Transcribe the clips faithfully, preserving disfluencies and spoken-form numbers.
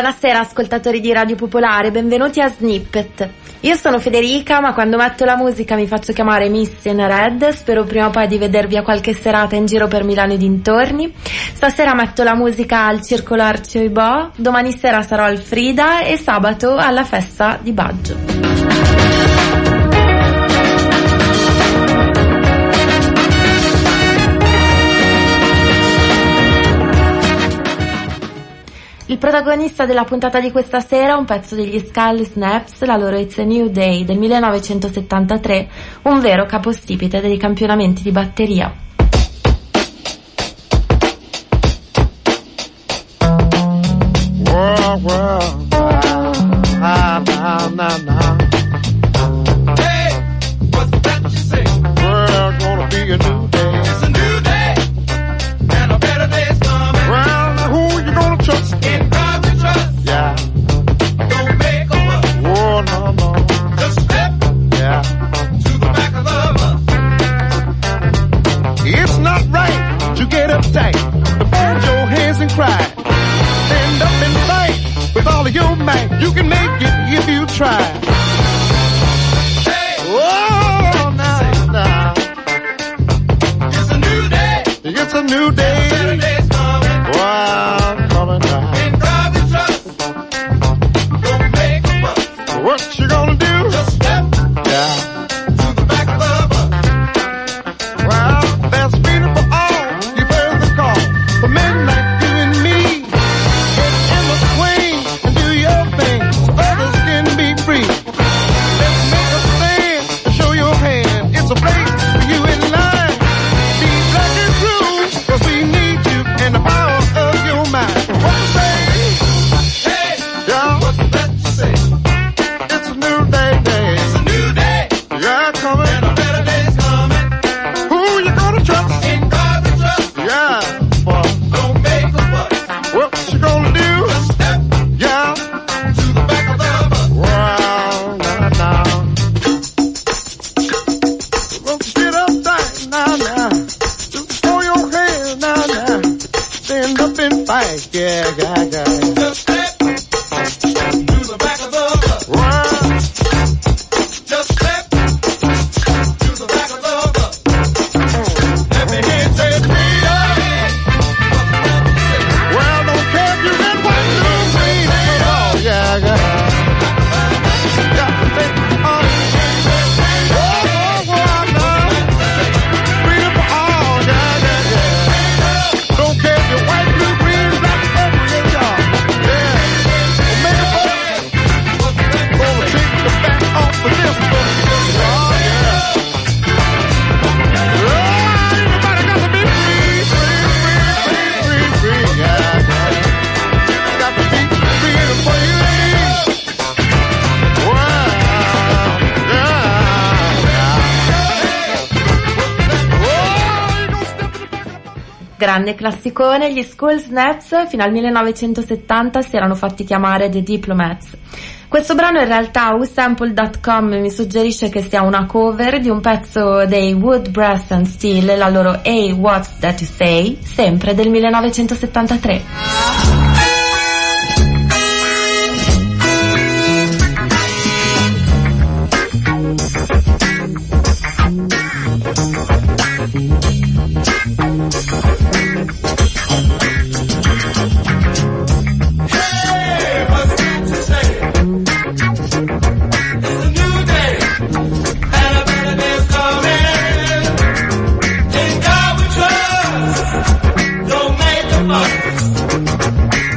Buonasera ascoltatori di Radio Popolare, benvenuti a Snippet. Io sono Federica, ma quando metto la musica mi faccio chiamare Missy in Red. Spero prima o poi di vedervi a qualche serata in giro per Milano e dintorni. Stasera metto la musica al Circolo Arcio Ibò, domani sera sarò al Frida e sabato alla festa di Baggio. Il protagonista della puntata di questa sera è un pezzo degli Skull Snaps, la loro It's a New Day del millenovecentosettantatré, un vero capostipite dei campionamenti di batteria. Well, well, nah, nah, nah, nah. Hey, what's that you say? Well, gonna be a new day. It's a new day, and a better day's coming. Well, now who you gonna trust? In God we trust. Yeah. Don't make a fuss. Oh, no, no. Just step. Yeah. To the back of the bus. It's not right to get uptight, to fold your hands and cry. Stand up and fight with all of your might. You can make it if you try. Hey. Oh, now, now. It's a new day. It's a new day. A better day's coming. Wow, coming down. In God we trust. Don't make a fuss. What you gonna do? Just step. Yeah. To the back of the bus. Well, there's freedom for all. You've heard the call. For men like you and me. Get in the swing and do your thing so others can be free. Let's make a stand and show your hand. It's a place for you in line. Be black and true, cause we need you and the power of your mind. What you say? Hey, yeah. What's that you say? It's a new day, day. It's a new day. Yeah, coming. And a better day's coming. Who you gonna trust? In God we trust. Yeah, boy. Don't make a fuss. What you gonna do? Just step. Yeah. To the back of the bus. Wow, now, now. Won't you get up tight, now, now. Just throw your hands, now, now. Stand up and fight, yeah, yeah, yeah. Just step. To the back of the bus. Wow. Just step. To the back of the bus. Let me hear you say freedom. Well, don't care if you red, white, blue, green, oh, yeah, yeah. Got to think, uh, oh, oh, oh, I know. Freedom for all, yeah, yeah, yeah. Don't care if you're white, blue, green, black, purple, yeah, yeah. Yeah. Well, make a vote. Gonna take the back off of this one. Oh, yeah. Oh, everybody got to be free, free, free, free, free, free, yeah, yeah. Got to be freedom for you and me. Wow, yeah, yeah. Oh, you gonna step in the back of the bus. Grande classicone, gli Skull Snaps fino al millenovecentosettanta si erano fatti chiamare The Diplomats. Questo brano in realtà u sample punto com mi suggerisce che sia una cover di un pezzo dei Wood, Brass and Steel, la loro Hey, What's That You Say, sempre del millenovecentosettantatré. Hey, what's that you say? It's a new day, and a better day's coming. In God we trust. Don't make a fuss.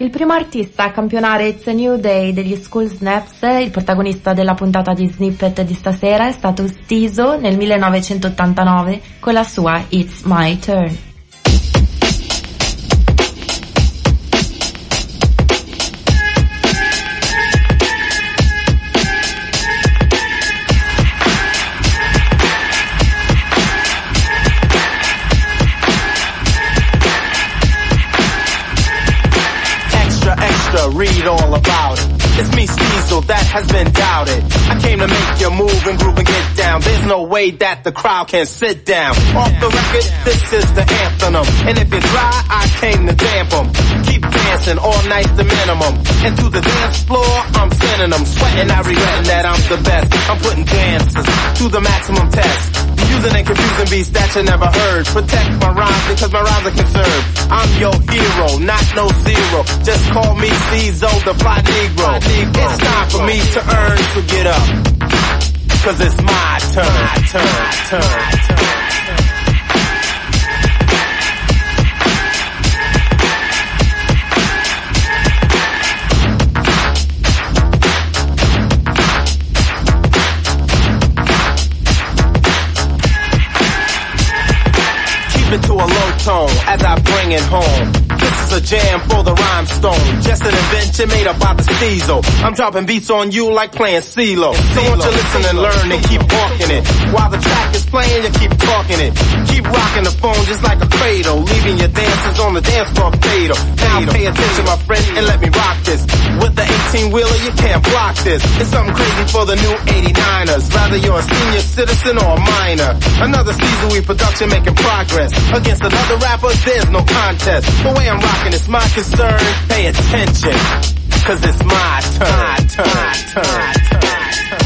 il primo artista a campionare It's a New Day degli School Snaps. Il protagonista della puntata di Snippet di stasera è stato Steezo nel millenovecentottantanove con la sua It's My Turn. Read all about it. It's me, Steezo, that has been doubted. I came to make you move and groove and get down. There's no way that the crowd can sit down. Off the record, this is the anthem. And if it's dry, I came to damp 'em. Keep dancing, all night's the minimum. And to the dance floor, I'm sending them. Sweating, I regretting that I'm the best. I'm putting dances to the maximum test. Using and confusing beats that you never heard. Protect my rhymes because my rhymes are conserved. I'm your hero, not no zero. Just call me Steezo, the fly Negro. It's time for me to earn, so get up. Cause it's my turn, my turn, my turn, my turn. It to a low tone as I bring it home. This is a jam for the rhymestone. Just an invention made up by the Steezo. I'm dropping beats on you like playing CeeLo. So won't you listen and learn and keep walking it. While the track is playing, you keep talking it. Keep rocking the phone just like a cradle. Leaving your dancers on the dance floor fatal. Now pay attention, my friend, and let me rock this. With the eighteen-wheeler, you can't block this. It's something crazy for the new eighty-niners. Rather you're a senior citizen or a minor. Another Steezo production making progress. Against another rapper, there's no contest. The way I'm rocking is my concern. Pay attention, cause it's my turn, my turn, my turn, my turn, my turn.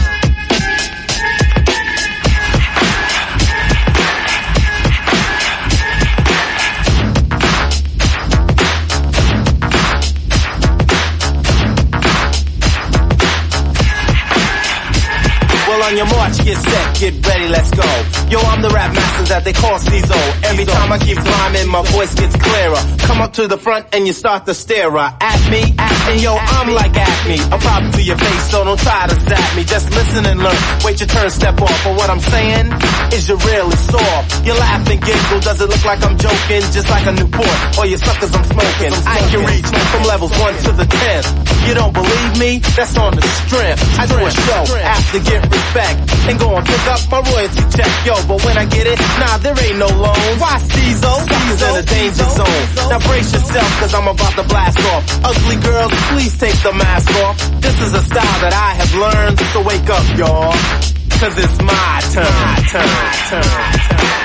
On your march, get set, get ready, let's go. Yo, I'm the rap master that they call Steezo. Every time I keep climbing, my voice gets clearer. Come up to the front and you start to stare at me, and yo, I'm like Acme. I'm popping to your face, so don't try to zap me. Just listen and learn, wait your turn, step off. But what I'm saying is you're really soft. You laugh and giggle, does it look like I'm joking? Just like a Newport, or you suckers I'm smoking. I can reach from levels one to the tenth. You don't believe me? That's on the strength. I do a show, after get respect. And go and pick up my royalty check, yo. But when I get it, nah, there ain't no loan. Why Steezo? Steezo's in a danger zone. Now brace yourself, cause I'm about to blast off. Ugly girls, please take the mask off. This is a style that I have learned. So wake up, y'all, cause it's my turn, my turn, my turn, my turn.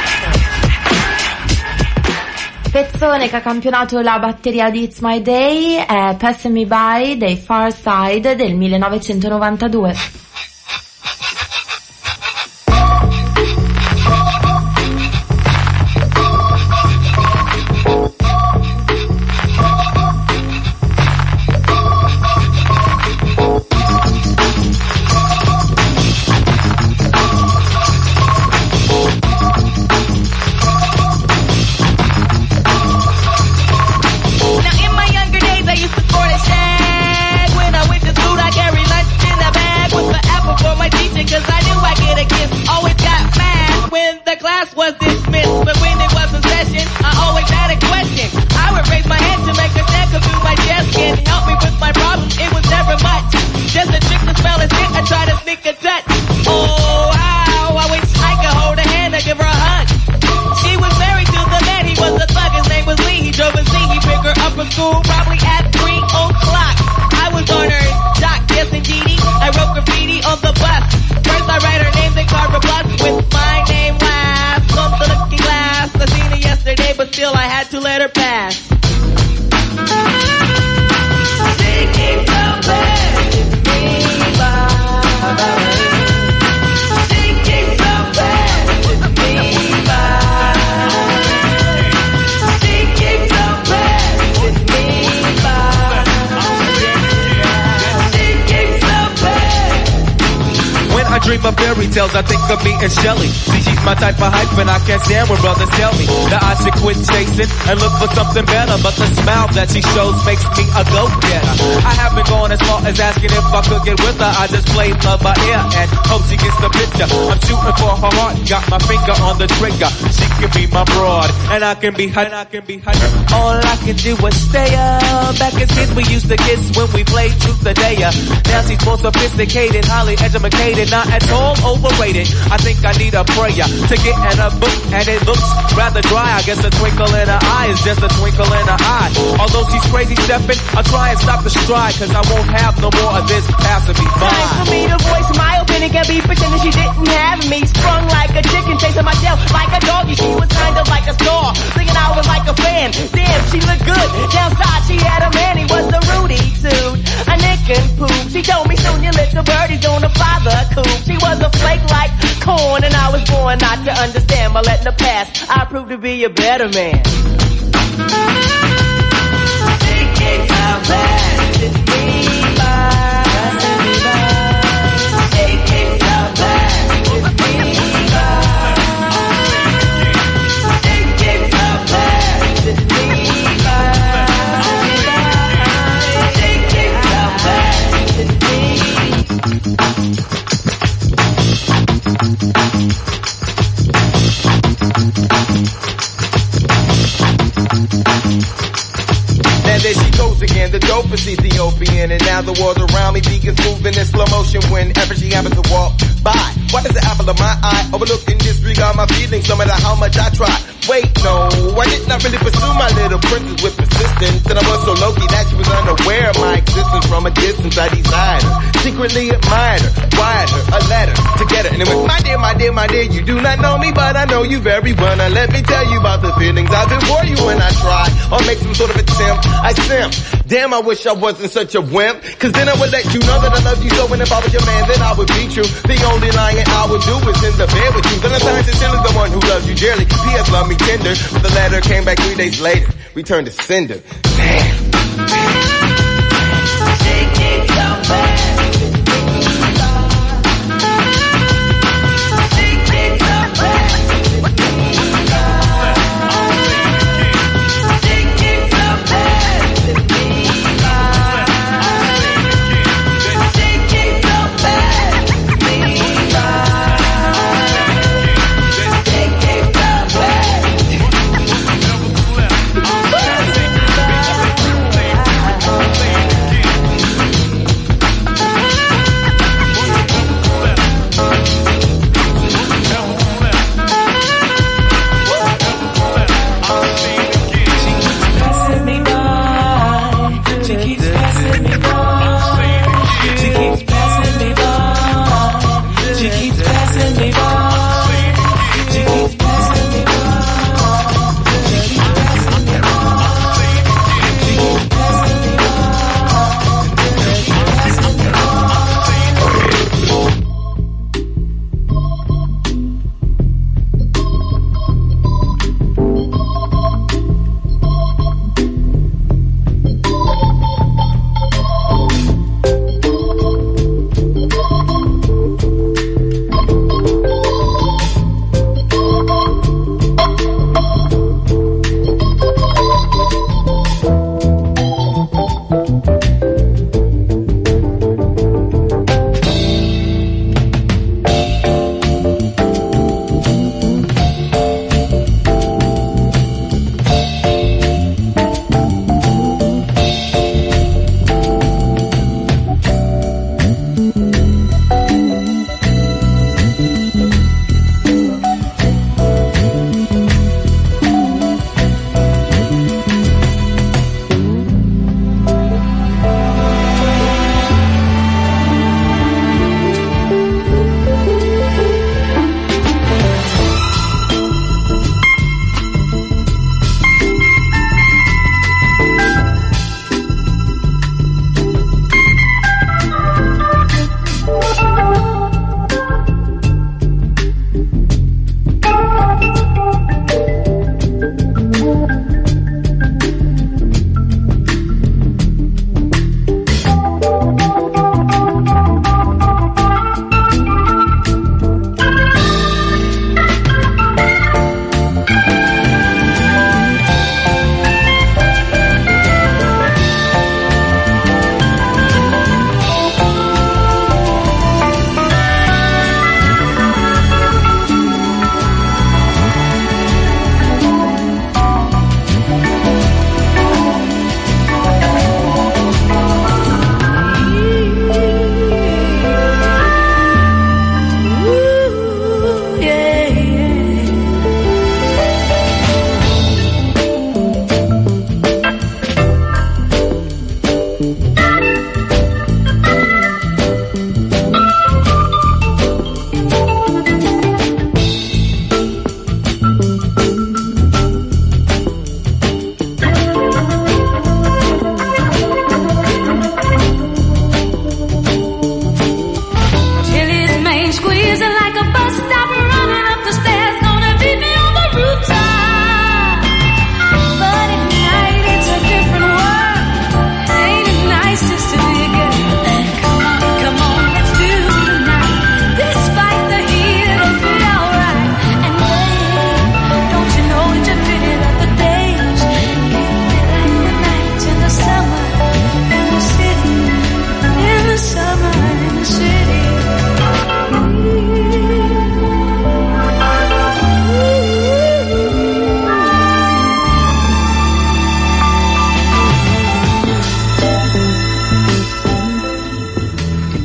Pezzone che ha campionato la batteria di It's My Day è Passing Me By dei Far Side del millenovecentonovantadue. When I went to school, I carried lunch in a bag with the dream of fairy tales, I think of me and Shelly. See, she's my type of hype and I can't stand when brothers tell me that I should quit chasing and look for something better. But the smile that she shows makes me a go-getter. I haven't gone as far as asking if I could get with her. I just play love by ear and hope she gets the picture. I'm shooting for her heart, got my finger on the trigger. She can be my broad and I can be her, and I can be her. All I can do is stay up. Back as kids we used to kiss when we played truth or dare. Now she's more sophisticated, highly educated, not at all overrated. I think I need a prayer to get in a book, and it looks rather dry. I guess a twinkle in her eye is just a twinkle in her eye. Although she's crazy stepping, I'll try and stop the stride, cause I won't have no more of this passing me by. Time for me to voice my opinion, can't be pretending she didn't have me. Sprung like a chicken, chasing my tail like a doggy. She was kind of like a star, thinking I was like a fan. Damn, she looked good. Downside she had a man, he was a Rudy suit, a Nick and Poop. She told me soon your little birdie's gonna fly the coop. She was a flake like corn, and I was born not to understand, but letting the past, I proved to be a better man. Take it out back to me, bye. Take it out back to me, bye. Take it out back to me, bye. Take it out back to me. Now there she goes again, the dopest Ethiopian. And now the world around me begins moving in slow motion whenever she happens to walk by. Why does the apple of my eye overlook and disregard my feelings no matter how much I try? Wait, no, I did not really pursue my little princess with persistence. And I was so low-key that she was unaware of my existence. From a distance I desired her, secretly admired her, wired her a letter to get her. And it went, my dear, my dear, my dear, you do not know me, but I know you very well. Now let me tell you about the feelings I've been for you when I try or make some sort of attempt. I simp. Damn, I wish I wasn't such a wimp, cause then I would let you know that I love you so, and if I was your man, then I would be true. The only lying I would do is in the bed with you. Valentine's is still the one who loves you dearly. P S love me tender, but the letter came back three days later, returned to sender. Damn. Take it out back.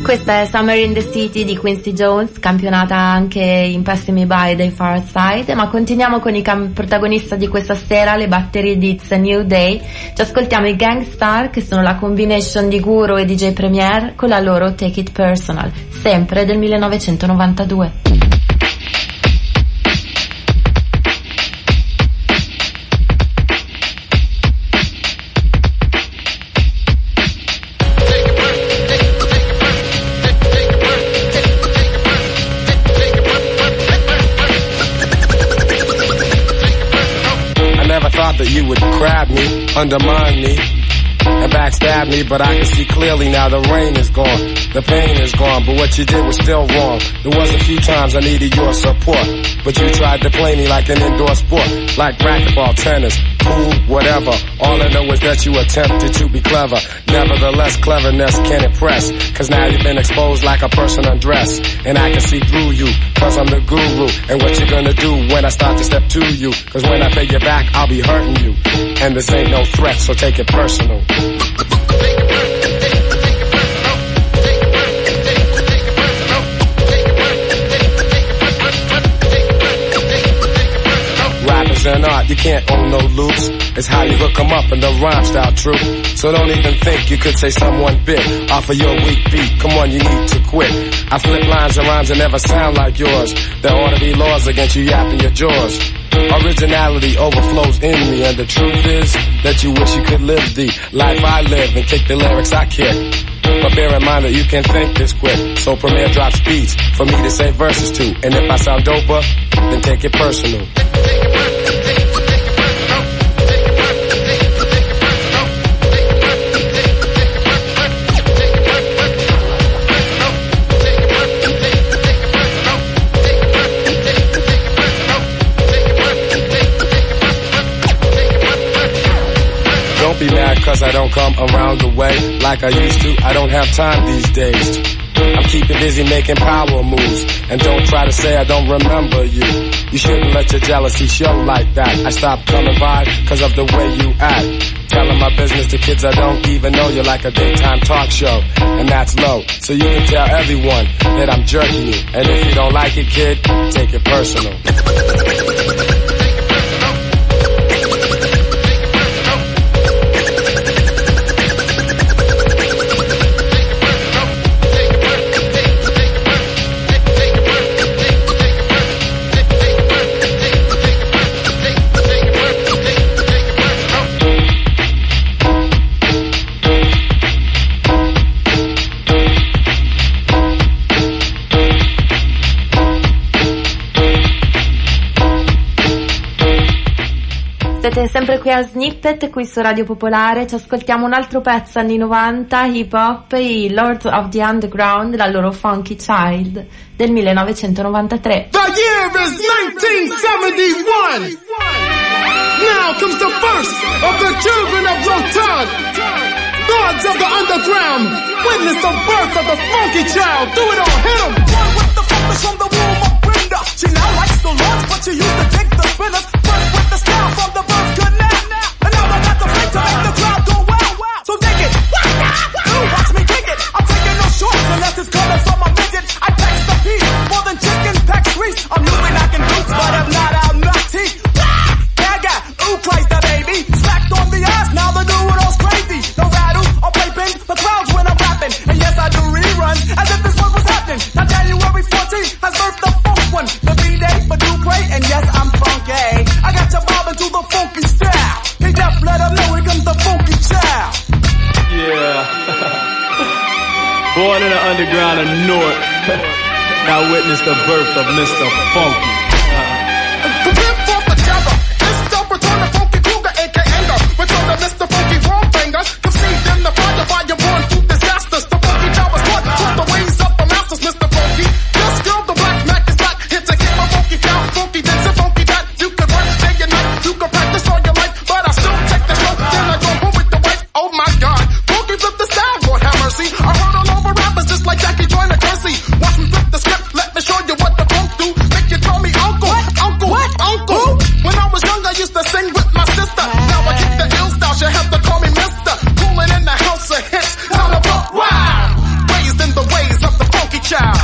Questa è Summer in the City di Quincy Jones, campionata anche in Pass Me By dei Far Side, ma continuiamo con i cam- protagonisti di questa sera, le batterie di It's a New Day. Ci ascoltiamo i Gang Starr, che sono la combination di Guru e D J Premier, con la loro Take It Personal, sempre del millenovecentonovantadue. That you would grab me, undermine me, and backstab me, but I can see clearly now the rain is gone, the pain is gone, but what you did was still wrong. There was a few times I needed your support, but you tried to play me like an indoor sport, like racquetball, tennis, pool, whatever. All I know is that you attempted to be clever. Nevertheless, cleverness can't impress, cause now you've been exposed like a person undressed, and I can see through you, cause I'm the guru. And what you gonna do when I start to step to you? Cause when I pay you back, I'll be hurting you, and this ain't no threat, so take it personal. Rappers and art, you can't own no loops. It's how you hook 'em up and the rhyme style true. So don't even think you could say someone bit off of your weak beat. Come on, you need to quit. I flip lines and rhymes that never sound like yours. There ought to be laws against you yapping your jaws. Originality overflows in me, and the truth is that you wish you could live the life I live and kick the lyrics I kick. But bear in mind that you can't think this quick, so Premier drops beats for me to say verses to. And if I sound doper, then take it personal. Don't be mad cause I don't come around the way like I used to. I don't have time these days. I'm keeping busy making power moves. And don't try to say I don't remember you. You shouldn't let your jealousy show like that. I stopped coming by cause of the way you act. Telling my business to kids I don't even know. You're like a daytime talk show, and that's low. So you can tell everyone that I'm jerking you. And if you don't like it, kid, take it personal. Siete sempre qui a Snippet, qui su Radio Popolare. Ci ascoltiamo un altro pezzo anni novanta, hip hop, i Lord of the Underground, la loro Funky Child del millenovecentonovantatré. The year is nineteen seventy-one. Now comes the first of the children of Rotan, gods of the underground. Witness the birth of the Funky Child. Do it all, hit 'em. One with the focus from the womb of Brenda. She now likes the Lord, but she used to dig the spinners. First with the style from the birth canal, and now I got the fake to make the crowd go wow. So dig it, ooh, watch me kick it. I'm taking no shorts unless it's coming from a midget. I tax the piece more than chicken packs grease. I'm new and I can boots, but I'm not out naughty. Yeah, got ooh, Christ the baby, smacked on the ass. Now the new one all's crazy. No rattle or playpins, the crowds when I'm rapping. And yes, I do reruns as if this one was happening. Now January fourteenth has birthed the funk one, the B-Day for Dupree, and yes, I'm funky. I got you bobbing to the funky style. Hey, Jeff, let them know here comes the Funky Child. Yeah. Born in the underground of Newark. Now witness the birth of Mister Funky. Prepare for the terror. It's the return of Funky Kruger, A K A the return of Mister Funky Wrongfinger. Conceived in the fire by your born through disasters. The Funky Child was taught took the ways of the masters, Mister Funky. Just girl, the black Mac is back. Here to get my funky sound, funky this and funky that. You can work day and night, you can practice all your life, but I still take the show. Then I go home with the wife. Oh my God, Funky flip the style, Lord have mercy. I heard all over rappers just like Jackie joined a currency. Watch me flip the script, let me show you what the funk do. Make you tell me child.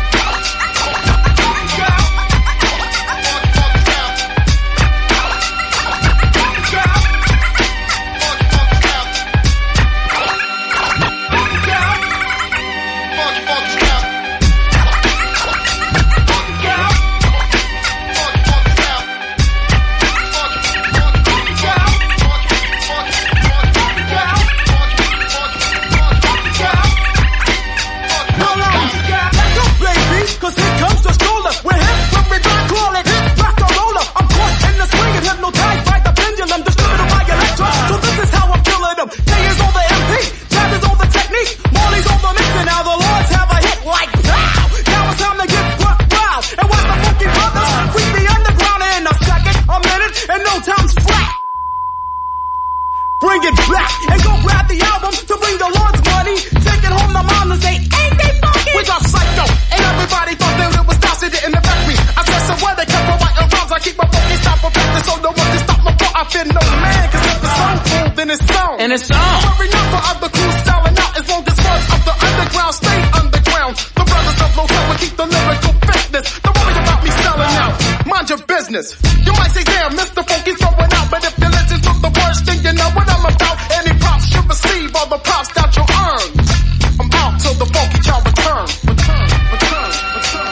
Bring it back and go grab the album to bring the Lord's money. Take it home to mom and say, ain't they funky? We got psycho, and everybody thought that it was Dossie didn't affect me. I said, so where they kept my white rhymes, I keep my funky stop perfected, so no one can stop my flow. I feel no man, cause if it's song cool, then it's song. And it's song. Every number of the crew selling out as long as words of the underground stay underground. The brothers of Low will keep the lyrical fitness. Don't worry about me selling out. Mind your business. You might say, damn, Mister Funky's going out, but if you listen to the words, then you know what I'm about. Any props you receive, all the props that you earn. I'm out till the funky child return. Return, return, return.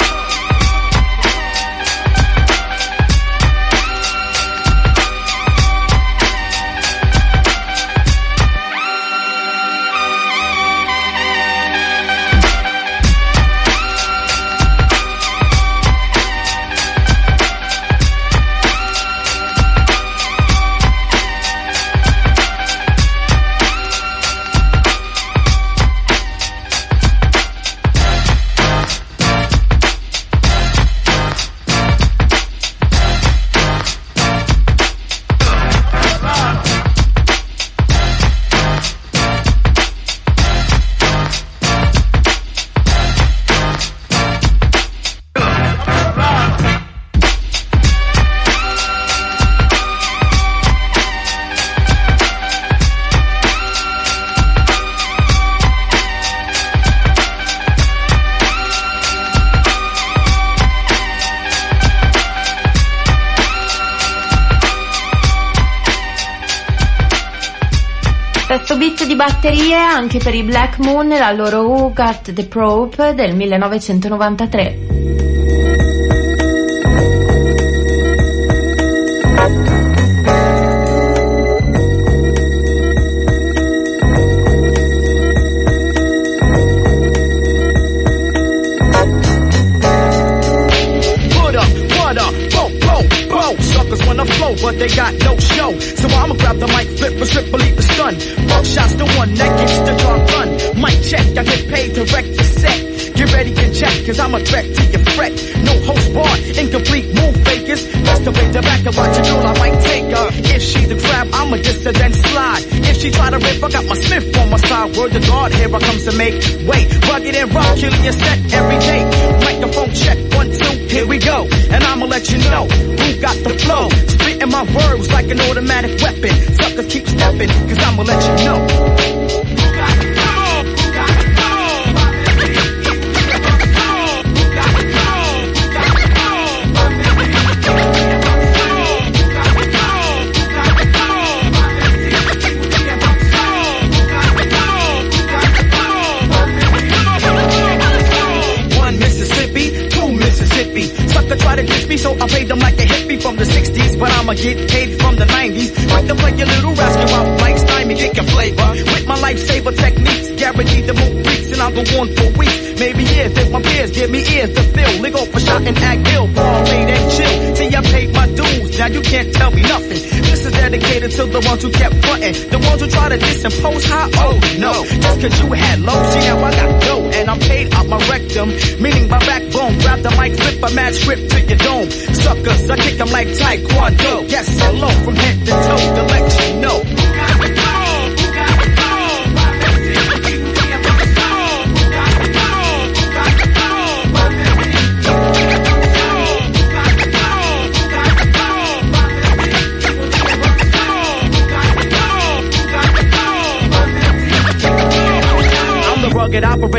Questo beat di batterie anche per i Black Moon dal loro Who Got the Probe del millenovecentonovantatré. But they got no show, so I'ma grab the mic, flip a strip, believe the stun. Buckshot's the one that gets the job done. Mic check, I get paid to wreck the set. Get ready to check, cause I'm a threat to your fret. No host bar, incomplete move fakers. Just to wait the back and watch a girl, I might take her. If she's a trap, I'ma diss her then slide. If she try to rip, I got my Smith on my side. Word to God, here I comes to make way. Rugged and rough, killing your set every day. Microphone check, one, two, here we go. And I'ma let you know who got the flow. Spitting my words like an automatic weapon. Suckers keep stepping, cause I'ma let you know. Try to diss me, so I paid them like a hippie from the sixties, but I'ma get paid from the nineties. Like to play your little rascal out like Stymie, get your flavor. With my lifesaver techniques, guaranteed to move freaks, and I'll go on for weeks, maybe years. If my peers give me ears to fill, they go for shot and act ill, ball paid and chill. See, I paid my dues, now you can't tell me nothing. This is dedicated to the ones who kept frontin', the ones who try to disimpose high. Oh no, just cause you had low, see now I got dough, and I'm paid out my rectum, meaning my backbone. Grab the mic, flip a mad script to your dome. Suckers, I kick them like Taekwondo. Yes, hello from head to toe to let you know.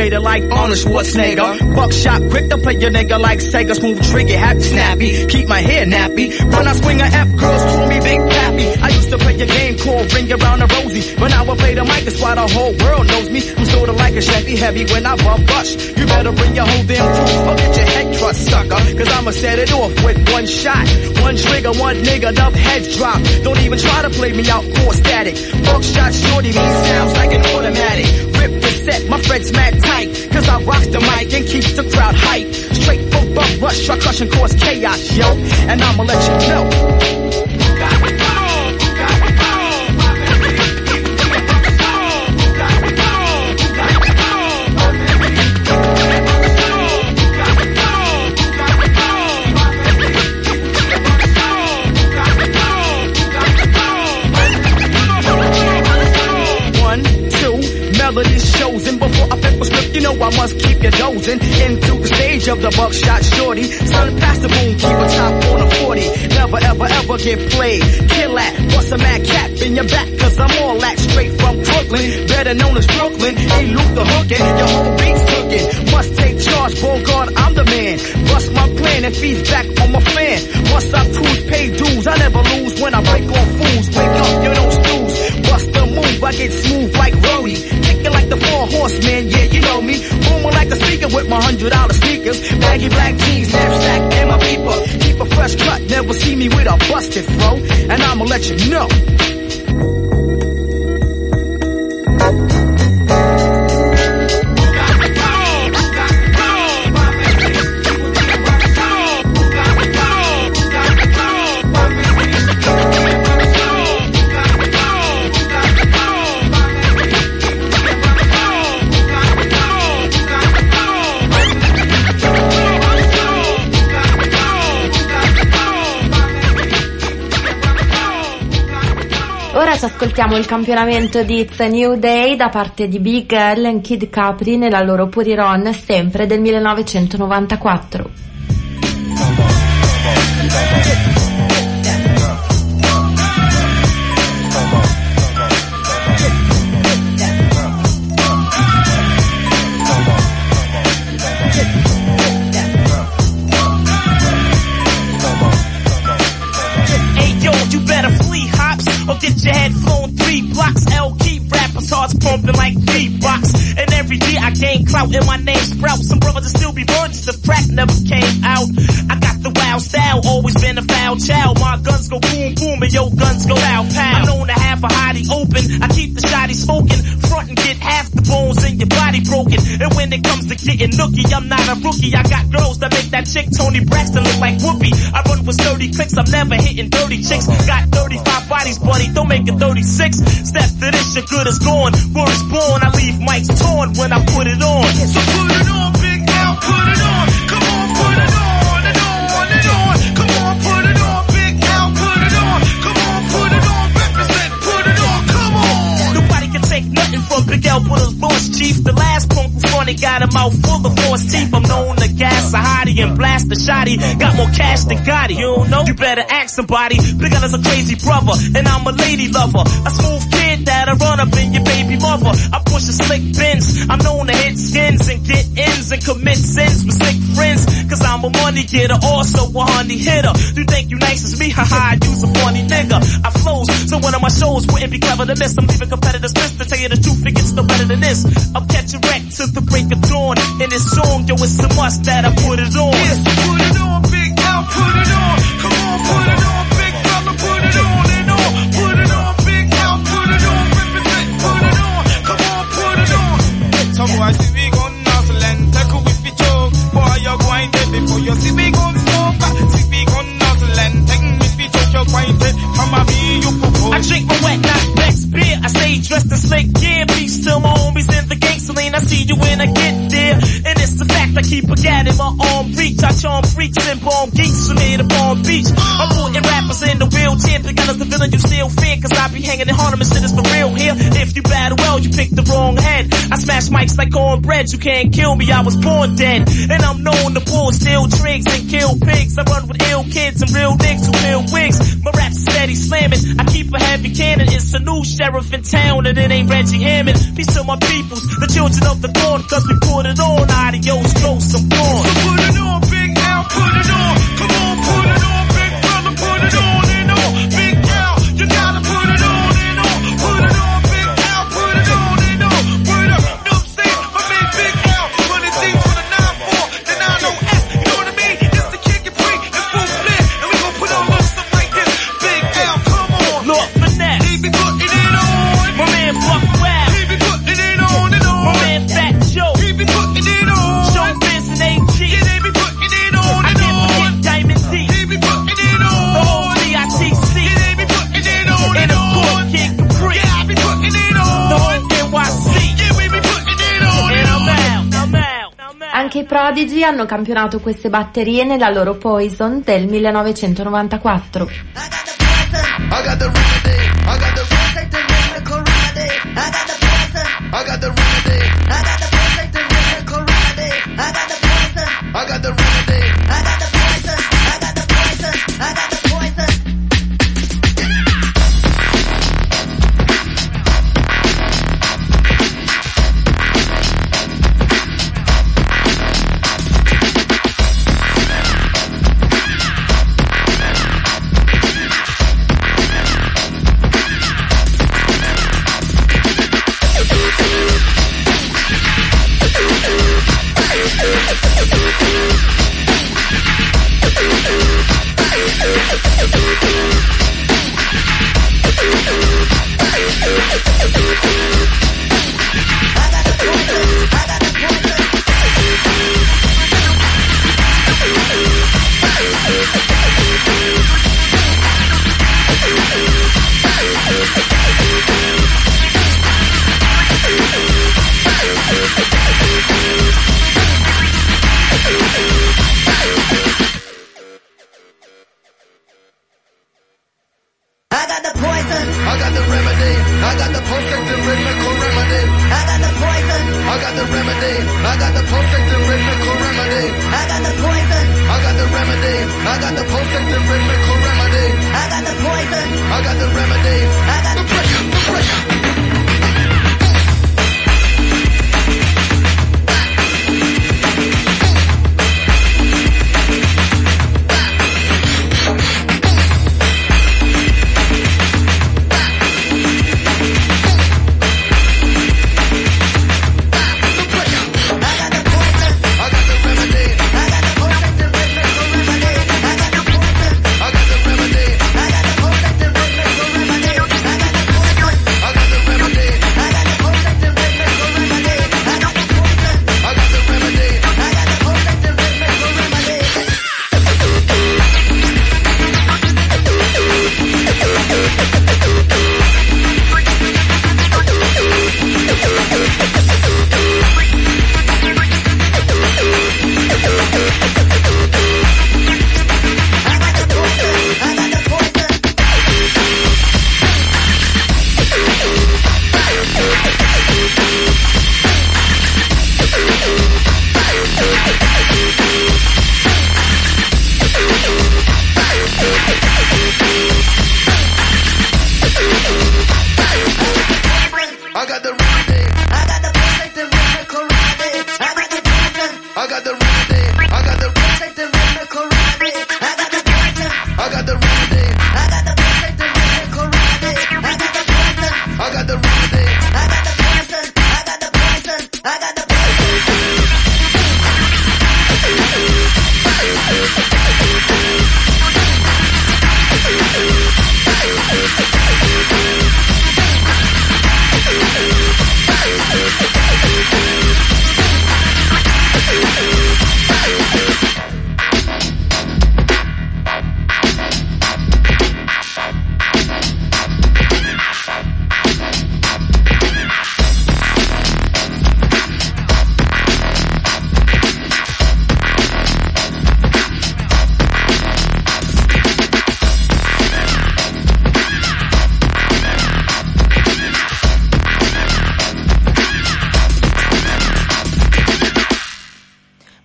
motivated like Arnold Schwarzenegger. Buckshot quick to play your nigga like Sega. Smooth trigger, happy snappy. Keep my hair nappy. When I swing a F, girls call me Big Pappy. I used to play a game called Ring Around the Rosie. But now I play the mic, that's why the whole world knows me. I'm sorta like a Chevy Heavy when I bump rush. You better bring your whole damn crew or get your head crushed, sucker. Cause I'ma set it off with one shot. One trigger, one nigga, enough heads drop. Don't even try to play me out, core static. Buckshot shorty, me sounds like an automatic. Rip the set, my friends mad tight. Cause I rocks the mic and keeps the crowd hype. Straight full bump rush, truck crush and cause chaos, yo. And I'ma let you know. Melodies shows, and before I flip a script, you know I must keep you dozing into the stage of the Buckshot shorty. Son, pass the boom, keep a top on a forty. Never ever ever get played. Kill that, bust a mad cap in your back, cause I'm all that straight from Brooklyn, better known as Brooklyn. Ain't Luke the hookin', your whole beat's cooking. Must take charge, Bogart, I'm the man. Bust my plan and feeds back on my fan. Must I cruise, pay dues, I never lose when I break on fools. Wake up, you don't snooze. Bust the move, I get smooth like Rory. Kicking like the four horsemen, yeah, you know me. Booming like a speaker with my hundred dollar sneakers. Baggy black jeans, knapsack, and my beeper. Keep a fresh cut, never see me with a busted fro. And I'ma let you know. Ora ci ascoltiamo il campionamento di It's a New Day da parte di Big L e Kid Capri nella loro Put It On, sempre del millenovecentonovantaquattro. Get your head flown three blocks. L keep rappers hearts pumping like beatbox. And every day I gain clout and my name sprout. Some brothers will still be virgins, the crack never came out. I got the wild style, always been a foul child. My guns go boom boom and your guns go pow pow. I'm known to have a hottie open. I keep the shotty smoking. Front and get half the bones in your body broken. And when it comes to getting nookie, I'm not a rookie. I got girls that make that chick Tony Braxton look like Whoopi. I run with thirty clicks, I'm never hitting dirty chicks. Got thirty-five bodies, buddy, don't make it thirty-six. Step to this, your good is gone. Word is born, I leave mics torn when I put it on. So put it on, Big Al, put it on. Come on, put it on, and on, and on. Come on, put it on, Big Al, put it on. Come on, put it on, represent, put it on, come on. Nobody can take nothing from Big Al, but his boss chief. The last punk who funny got a mouth full of false teeth. I'm known to gas a hottie and blast a shotty. Got more cash than Gotti, you don't know? You better ask somebody. Big Al is a crazy brother, and I'm a lady lover. A smooth kid that'll run up in your baby mother. I push a slick Benz. I'm known to hit skins and get ins and commit sins with sick friends. Cause I'm a money getter, also a honey hitter. You think you nice as me? Haha, you's a funny nigga. I flows, so one of my shows wouldn't be clever to miss. I'm leaving competitors pissed. To tell you the truth, it gets no better than this. I'm catching wreck to the break of dawn. In this song, yo, it's a must that I put it on. Yes, put it on, Big Al, put it on. Come on, put it on, big fella, put it on and on. Put it on, Big Al, put it on. Represent, put it on. Come on, put it on. Some boy see we gon' nuzzle and take a whippy choke. Boy, you're going dead before you see we gon' smoke. See we gon' nuzzle and take a whippy choke. You're going dead from a me, you propose. I drink my wet, not Beck's beer. I stay dressed in slick gear. Peace to my homies in the gangster lane. I see you when I get there. And it's the fact I keep keep a gat in my arm reach. I charm freaks and bomb geeks from here to Palm Beach. I'm putting rappers in the wheelchair. Because as the villain you still fear. Cause I be hanging in Harlem and shit is for real here. If you battle well, you pick the wrong head. I smash mics like cornbread. You can't kill me, I was born dead. And I'm known to pull steel tricks and kill pigs. I run with ill kids and real niggas who fill wigs. My rap's steady slamming. I keep a heavy cannon. It's a new sheriff in town and it ain't Reggie Hammond. Peace to my peoples, the children of the dawn. Cause we put it on. Adios, ghosts, I'm gone. So put it on, Big Al, put it on. Come on, put it on, big brother, put it on and on. Big Al, you gotta put it on and on. Put it on, Big Al, put it on and on. Word up, no say, my man Big Al. Running things with a nine four, the nine oh S, you know what I mean? It's the kick and free, and full flip. And we gon' put on little stuff like this. Big Al, come on. Lord Finesse. He be putting it on. My man Buck Wild. He be putting it on and on. My man Fat Joe. He be putting it on. Show Vince and A G. Yeah, they be putting it on I and can't on. forget Diamond D. He be putting it on. The whole D I T C. Yeah, they be putting it on And and of course on. Kid Capri. Yeah, I be putting it on. The whole N Y C. Yeah, we be putting it on And and I'm on. out, I'm out, I'm out. Anche i Prodigy hanno campionato queste batterie nella loro Poison del millenovecentonovantaquattro. I got the remedy. I got the remedy. I got the remedy. I got the poison. I got the remedy. I got the poison. I got the poison. I got the remedy. I got the poison. I got the poison. I got the poison.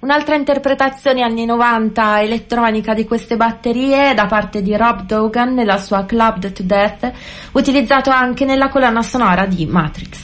Un'altra interpretazione anni novanta elettronica di queste batterie da parte di Rob Dogan nella sua Clubbed to Death, utilizzato anche nella colonna sonora di Matrix.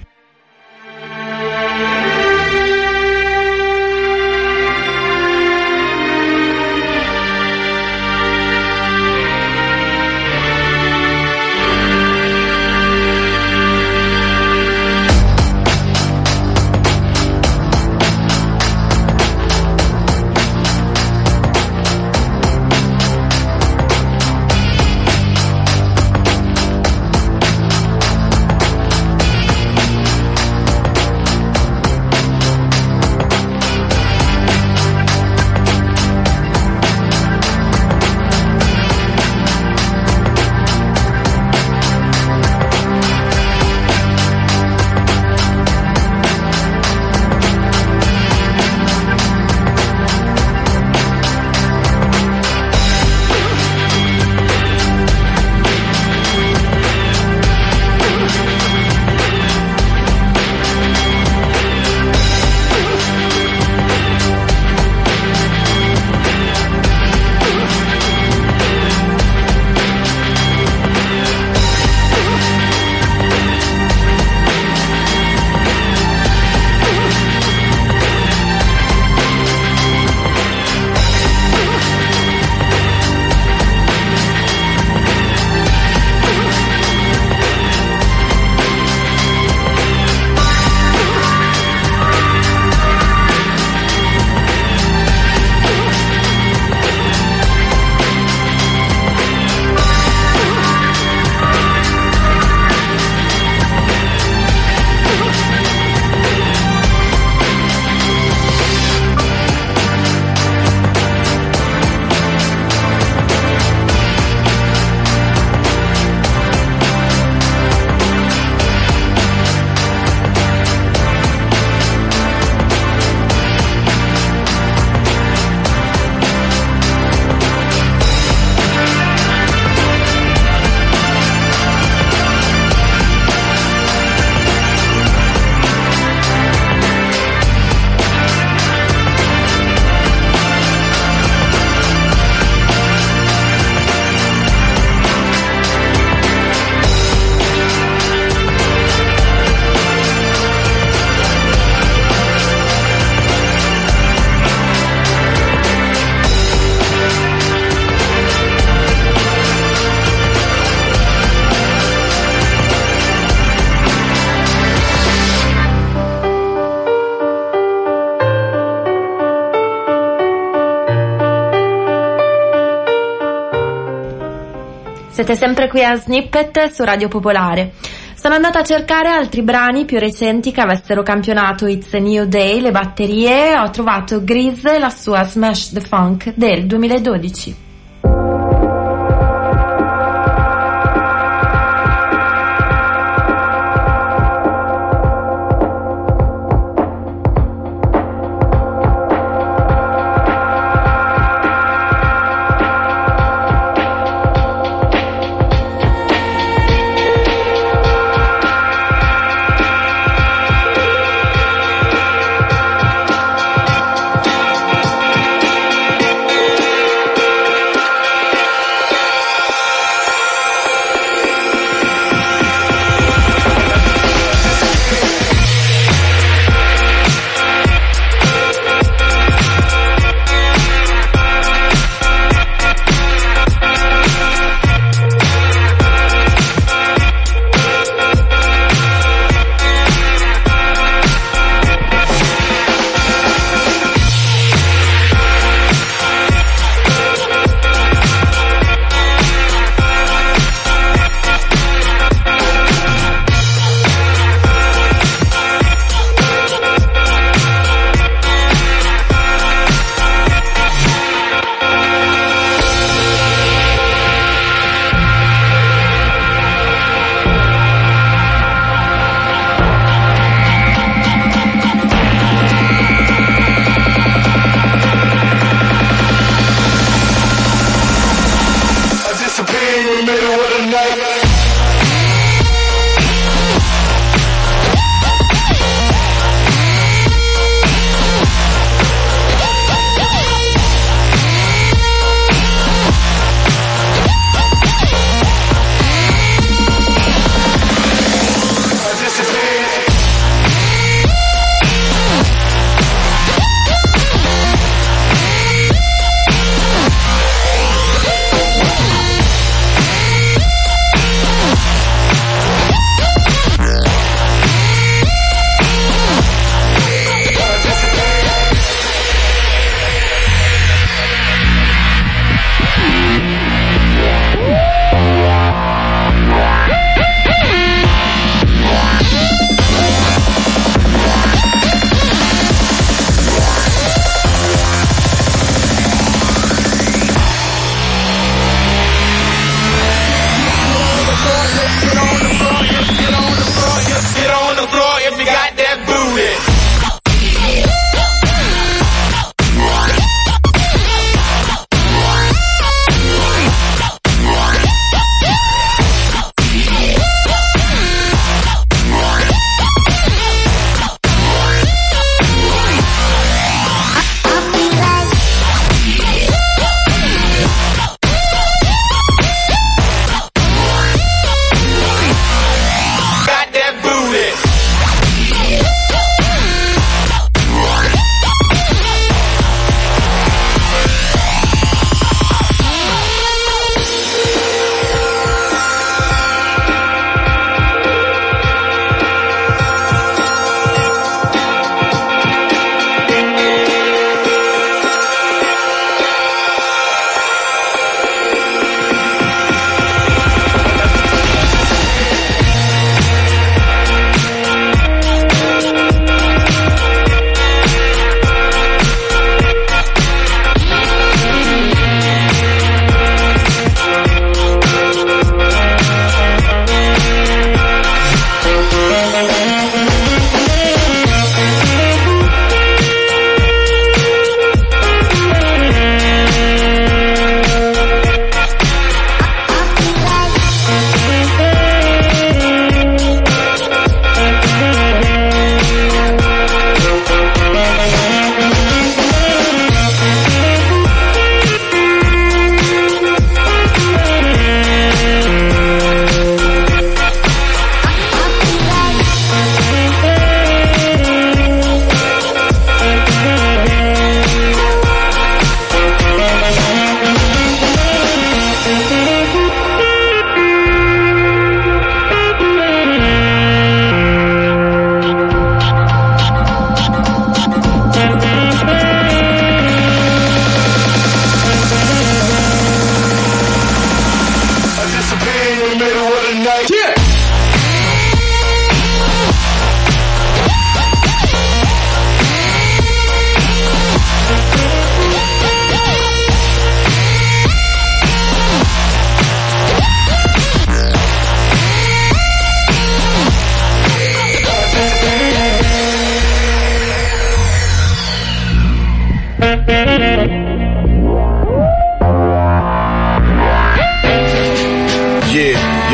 Siete sempre qui a Snippet su Radio Popolare. Sono andata a cercare altri brani più recenti che avessero campionato It's a New Day, le batterie, e ho trovato Grease, la sua Smash the Funk del duemiladodici.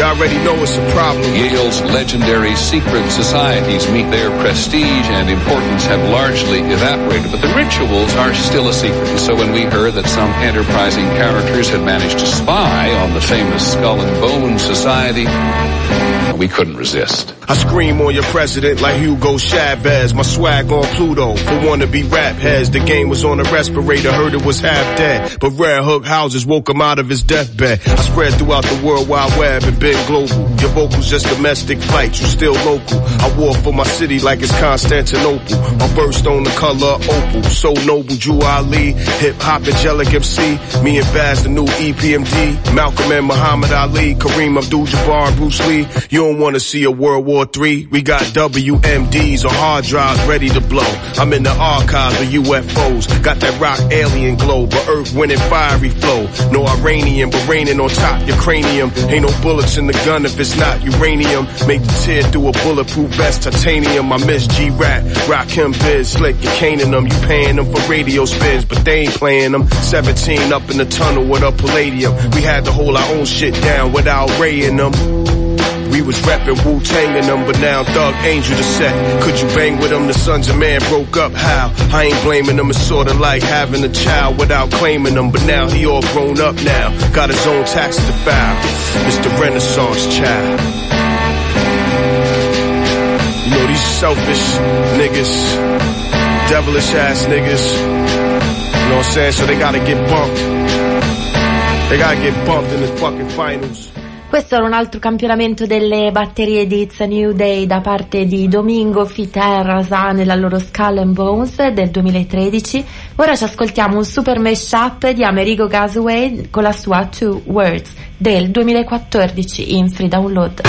already know it's a problem. Yale's legendary secret societies meet their prestige and importance have largely evaporated, but the rituals are still a secret. And so when we heard that some enterprising characters had managed to spy on the famous Skull and Bone Society, we couldn't resist. I scream on your president like Hugo Chavez. My swag on Pluto for wannabe rap heads. The game was on a respirator, heard it was half dead. But Red Hook houses woke him out of his deathbed. I spread throughout the World Wide Web and been global. Your vocals just domestic flights, you still local. I war for my city like it's Constantinople. My birthstone the color opal. So noble, Drew Ali, hip-hop angelic M C. Me and Baz, the new E P M D. Malcolm and Muhammad Ali, Kareem Abdul-Jabbar, Bruce Lee. You don't wanna see a World War Three. We got W M Ds on hard drives ready to blow. I'm in the archives of U F Os. Got that rock alien glow, but earth winning fiery flow. No Iranian, but raining on top your cranium. Ain't no bullets in the gun if it's not uranium. Make the tear through a bulletproof vest, titanium. I miss G-Rat, rock him biz, slick, you caning them. You paying them for radio spins, but they ain't playing them. seventeen up in the tunnel with a palladium. We had to hold our own shit down without Ray in them. We was reppin' Wu-Tang in them, but now Thug Angel the set. Could you bang with them? The Sons of Man broke up, how? I ain't blaming them, it's sorta like having a child without claiming them. But now he all grown up now, got his own taxes to file. It's the Renaissance child. You know, these selfish niggas, devilish ass niggas, you know what I'm saying? So they gotta get bumped. They gotta get bumped in the fucking finals. Questo era un altro campionamento delle batterie di It's a New Day da parte di Domingo Fiter Razà nella loro Skull and Bones del duemilatredici. Ora ci ascoltiamo un super mashup di Amerigo Gasaway con la sua Two Words del duemilaquattordici in free download.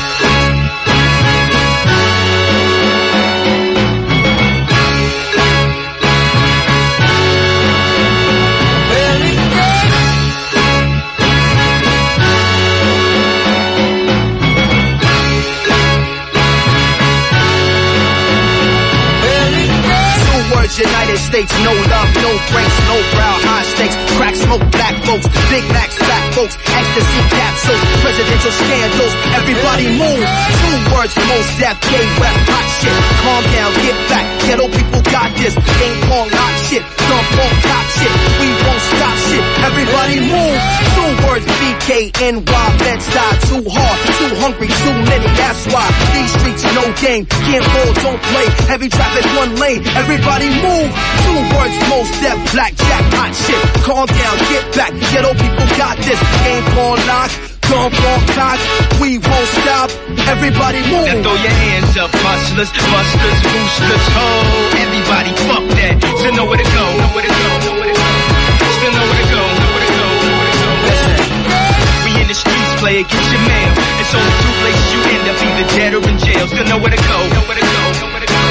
United States, no love, no breaks, no brow, high stakes, crack smoke, black folks, Big Macs, black folks, ecstasy capsules, presidential scandals, everybody move. Two words, most death, gay west, hot shit. Calm down, get back, ghetto people got this. Ping pong, hot shit, dump on top shit. We won't stop shit, everybody move. Two words, B K N Y, Bed-Stuy, too hard, too hungry, too many, that's why. These streets, no game, can't fall, don't play. Heavy traffic, one lane, everybody move. Two words, most deaf, blackjack, hot shit. Calm down, get back, ghetto people got this. Game on lock, dump on cock, we won't stop, everybody move. Now throw your hands up, hustlers, busters, boosters, ho. Everybody fuck that, still know where to go, know where to go, know where to go. Still know where to go, know where to go, know where to go. Listen, we in the streets, player, get your mail. It's only two places you end up, either dead or in jail. Still know where to go, know where to go, know where to go.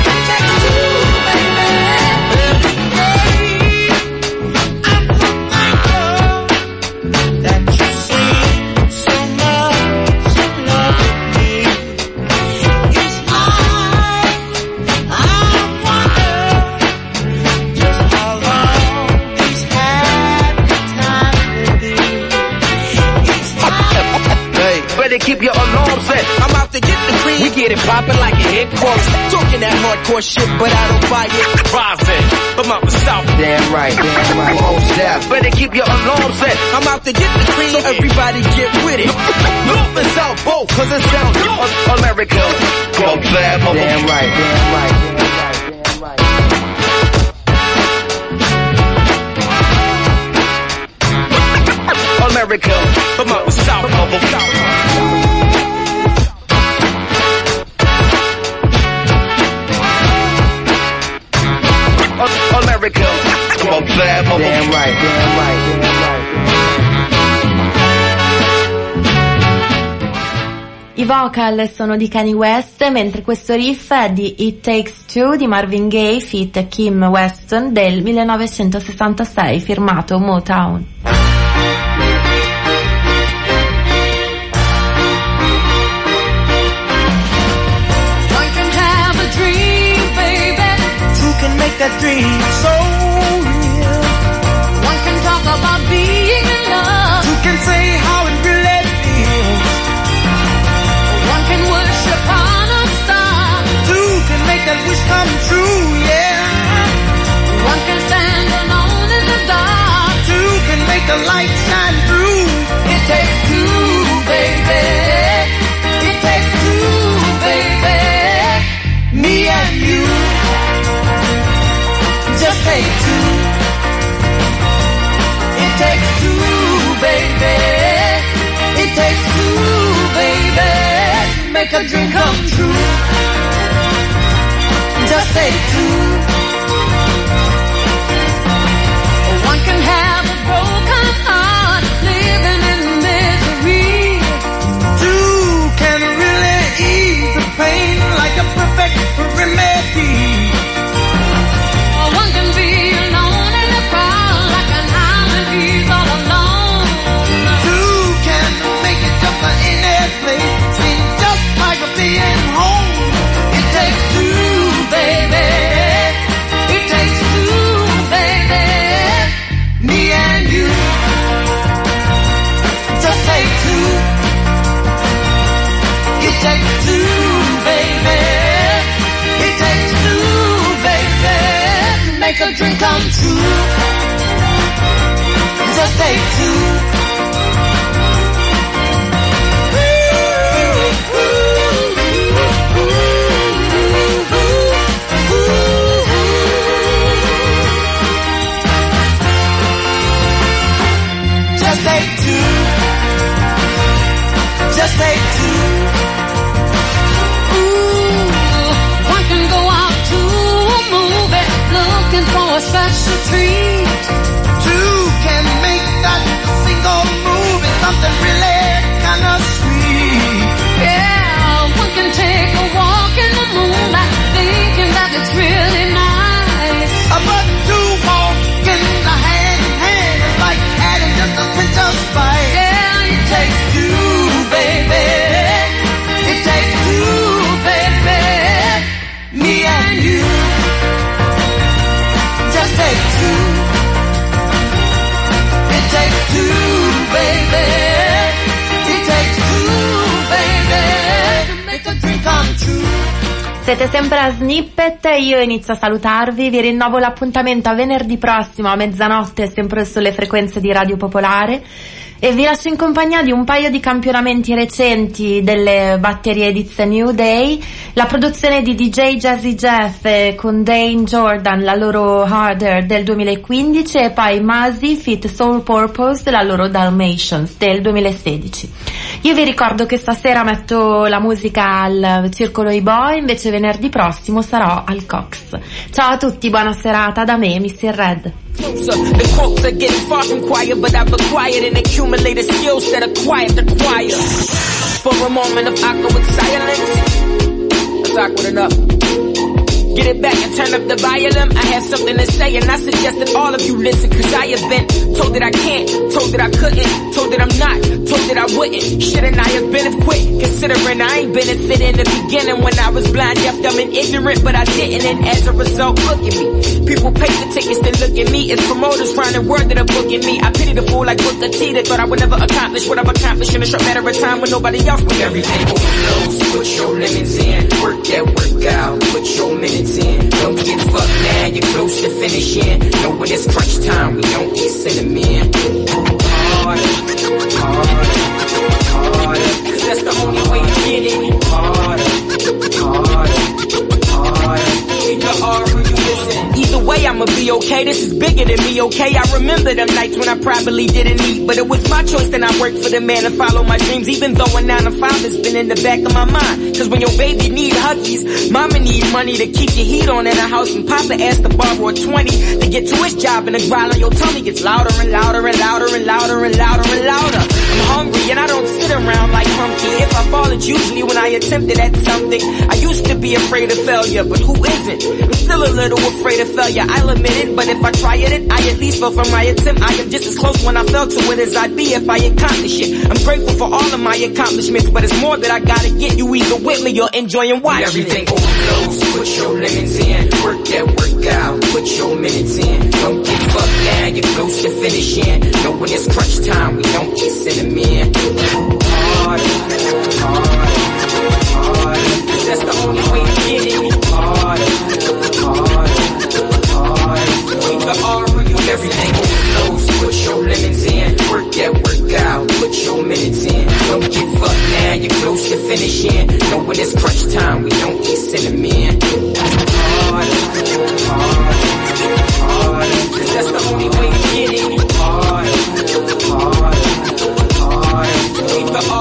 Keep your alarm set. I'm out to get the green. We get it poppin' like a hit chorus. Talking that hardcore shit, but I don't buy it. Private, I'm out the south. Damn right, damn right. Most deaf. Better keep your alarm set. I'm out to get the green, so everybody get with it. North and south both, cause it sounds good. America, go bad, mother. Damn right, damn right, damn right, damn right. America, I'm out the south, mother. America, come on, bad mother. Damn right, damn right, damn right. I vocal sono di Kanye West, mentre questo riff è di It Takes Two di Marvin Gaye feat. Kim Weston del millenovecentosessantasei, firmato Motown. Make that dream so real. One can talk about being in love. Two can say how it really feels. It takes two, baby, make a dream come true. Just take two. One can have a broken heart, living in misery. Two can really ease the pain like a perfect remedy. One can be alone in a crowd like an island, he's all alone. Two can make it just in any place, seem just like a being home. It takes two, baby. It takes two, baby. Me and you. Just take two. It takes two, baby. It takes two, baby. Make a dream come true. Just take two. Just take two. Just take two. Ooh, one can go out to a movie looking for a special treat. Two can make that single movie something really kind of sweet. Yeah, one can take a walk in the moonlight thinking that it's really nice. But two walking the hand in hand is like adding just a pinch of spice. Yeah, it takes two, baby. It takes two, baby. Me and you. Just take two. It takes two, baby. It takes two, baby. To make a dream come true. Siete sempre a Snippet, io inizio a salutarvi, vi rinnovo l'appuntamento a venerdì prossimo a mezzanotte sempre sulle frequenze di Radio Popolare e vi lascio in compagnia di un paio di campionamenti recenti delle batterie di The New Day, la produzione di D J Jazzy Jeff con Dane Jordan, la loro Harder del duemilaquindici e poi Muzzy feat Soul Purpose, la loro Dalmatians del duemilasedici. Io vi ricordo che stasera metto la musica al Circolo I Boy, invece venerdì prossimo sarò al Cox. Ciao a tutti, buona serata da me, mister Red. Closer. The quotes are getting far from quiet, but I've acquired and accumulated skills that are quiet to quiet. For a moment of awkward silence, that's awkward enough. Get it back and turn up the volume. I have something to say and I suggest that all of you listen, cause I have been told that I can't, told that I couldn't, told that I'm not, told that I wouldn't. Shouldn't I have been quick, considering I ain't benefit in the beginning when I was blind, deaf, dumb and ignorant, but I didn't, and as a result, look at me. People pay the tickets, they look at me as promoters finding word that are booking me. I pity the fool like Booker T that thought I would never accomplish what I've accomplished in a short matter of time when nobody else would. Everything overflows, put your limits in, work that work out, put your minutes in. Don't get fucked now, you're close to finishing. Know when it's crunch time, we don't get cinnamon. Harder, harder, harder, cause that's the only way to get it. Harder, harder, harder. The harder you listen. Either way, I'ma be okay. This is bigger than me, okay? I remember them nights when I probably didn't eat, but it was my choice, then I worked for the man and follow my dreams, even though a nine to five has been in the back of my mind. Cause when your baby need huggies, mama need money to keep your heat on in the house, and papa asked to borrow a twenty to get to his job, and the growl on your tummy gets louder and louder and louder and louder and louder and louder. I'm hungry and I don't sit around like Humpty. If I fall, it's usually when I attempted at something. I used to be afraid of failure, but who isn't? I'm still a little afraid of failure, I'll admit it, but if I try it, I at least fell from my attempt. I am just as close when I fell to it as I'd be if I accomplish it. I'm grateful for all of my accomplishments, but it's more that I gotta get. You either with me or enjoying watching everything it. Overflows, put your limits in, work that work out, put your minutes in. Don't get fucked now, you're close to finishing. Know when it's crunch time, we don't get cinnamon. Harder, harder, harder, cause that's the only way to get it. Harder, harder, harder, the harder you everything overflows, put your limits in, work that work out, put your minutes in. Don't get fucked now, you're close to finishing. Know when it's crunch time, we don't get cinnamon. Harder, harder, harder, cause that's the only way to get it. Harder, harder, harder, the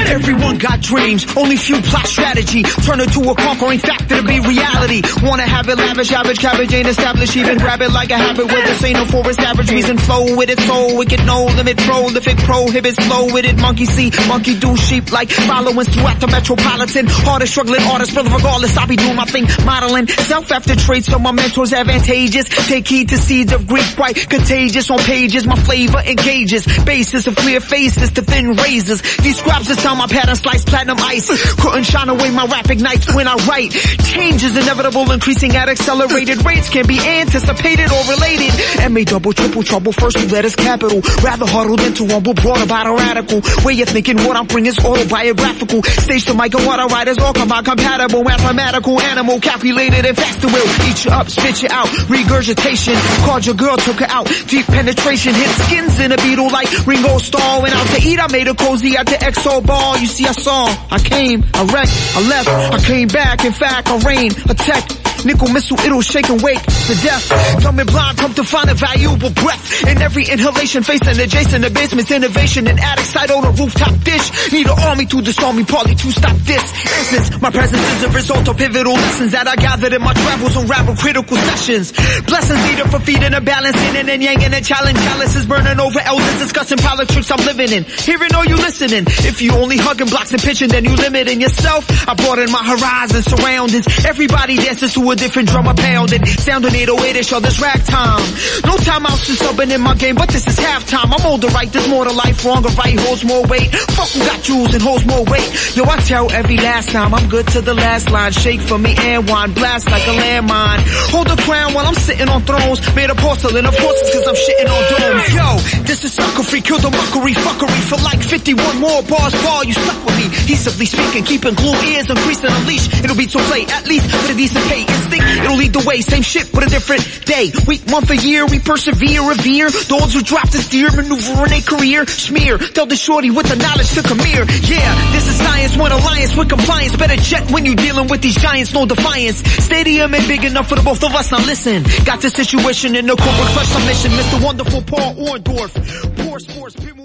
Everyone got dreams, only few plot strategy. Turn it to a conquering factor to be reality. Wanna have it lavish, average cabbage ain't established. Even grab it like a habit where this ain't no forest average. Reason flow with it, soul wicked, no limit. Prolific prohibits, flow with it. Monkey see, monkey do, sheep like followings throughout the metropolitan. Hardest struggling artist, brother, regardless, I'll be doing my thing. Modeling self-after traits, so my mentors advantageous. Take heed to seeds of Greek, quite contagious on pages. My flavor engages, basis of clear faces to thin razors. These scraps this time my pattern slice platinum ice. Couldn't shine away my rap ignites when I write. Change is inevitable, increasing at accelerated rates. Can be anticipated or related. M A double triple trouble, first two letters capital. Rather huddle than to rumble, brought about a radical way of thinking. What I'm bringing is autobiographical. Stage the mic and what I write is all come out compatible. Mathematical, animal, calculated and faster will eat you up, spit you out. Regurgitation, called your girl, took her out. Deep penetration, hit skins in a beetle like Ringo Starr. Went out to eat, I made a cozy at the X O bar. You see, I saw, I came, I wrecked, I left, I came back. In fact, I rain, attack. Nickel missile, it'll shake and wake to death. Dumb and blind, come to find a valuable breath. In every inhalation, facing adjacent to basement's innovation. An addict side on a rooftop dish. Need an army to disarm me, partly to stop this. Essence, my presence is a result of pivotal lessons that I gathered in my travels, unravel critical sessions. Blessings needed for feeding a balance, yin and yang and a challenge. Chalices burning over elders, discussing politics I'm living in. Hearing or you listening. If you only hugging blocks and pitching, then you limiting yourself. I broaden my horizons, surroundings. Everybody dances to a different drum, I pounding. Sounding eight oh eight-ish on this rag time. No time out to subbing in my game, but this is halftime. I'm older, right? There's more to life. Wrong or right holds more weight. Fuck who got jewels and holds more weight. Yo, I tell every last time I'm good to the last line. Shake for me and wine, blast like a landmine. Hold the crown while I'm sitting on thrones. Made of porcelain, of course it's cause I'm shitting on domes. Yo, this is sucker free, kill the mockery, fuckery. For like fifty-one more bars, ball, you stuck with me. Decently speaking, keeping glue ears, increasing a leash. It'll be too late, at least with a decent pay. Instinct, it'll lead the way. Same shit, but a different day. Week, month, or year, we persevere, revere. Those who drop the steer, maneuvering a career. Smear, tell the shorty with the knowledge to come here. Yeah, this is science, one alliance with compliance. Better jet when you dealing with these giants, no defiance. Stadium ain't big enough for the both of us, now listen. Got the situation in the corporate clutch, mission. Mister Wonderful Paul Orndorff. Poor sports,